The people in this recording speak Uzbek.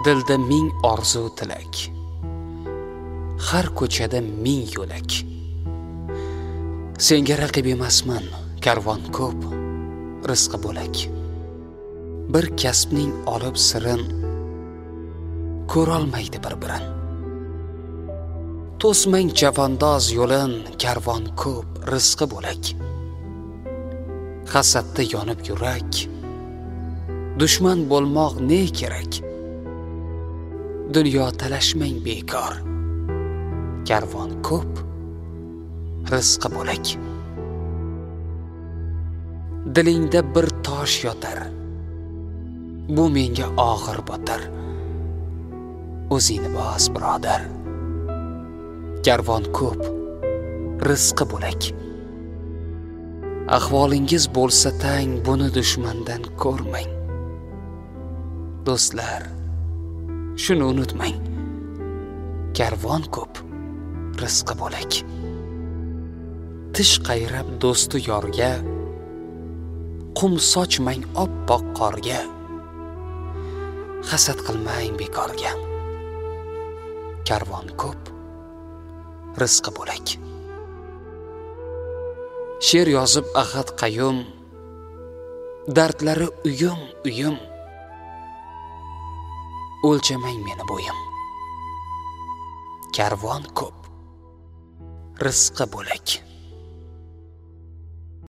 Dilda ming orzu tilak, har ko'chada ming yo'lak. Senga raqib emasman, karvon ko'p, rizqi bo'lak. Bir kasbning olib sirin ko'rolmaydi bir-birin. To'smang chavandoz yo'lin, karvon ko'p, rizqi bo'lak. Hasadda yonib yurak, dushman bo'lmoq ne kerak? Dunyo talashmang bekor, karvon ko'p, rizqi bo'lak. Dilingda bir tosh yotar, bu menga og'ir botar. O'zingni bos birodar, karvon ko'p, rizqi bo'lak. Ahvolingiz bo'lsa tang, buni dushmandan ko'rmang. Do'stlar, shuni unutmang, karvon ko'p, rizqi bo'lak. Tish qayrab do'stu yorga, qum sochmang oppoq qorga. Hasad qilmang bekorga, karvon ko'p, rizqi bo'lak. She'r yozib Ahad Qayyum, dardlari uyum, o'lchamang meni bo'yim. Karvon ko'p, rizqi bo'lak.